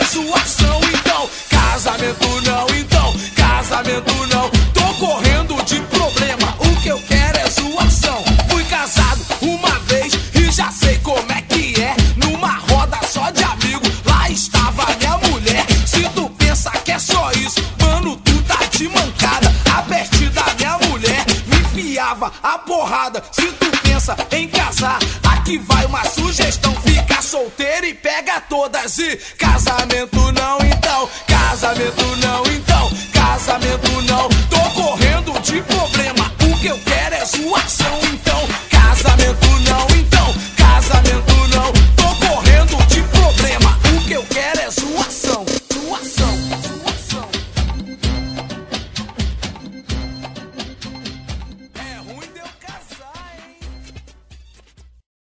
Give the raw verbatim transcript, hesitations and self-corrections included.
zoação. Então, casamento não, então, casamento não. Tô correndo de problema, o que eu quero é zoação. Fui casado uma vez e já sei como é que é. Numa roda só de amigo, lá estava minha mulher. Se tu pensa que é só isso, mano, tu tá de mancada. A peste da minha mulher me enfiava a porrada. Se tu pensa em casar, aqui vai uma sugestão: fica solteiro e pega todas. E casamento não, então, casamento não, então, casamento não. Tô correndo de problema, o que eu quero é zoação.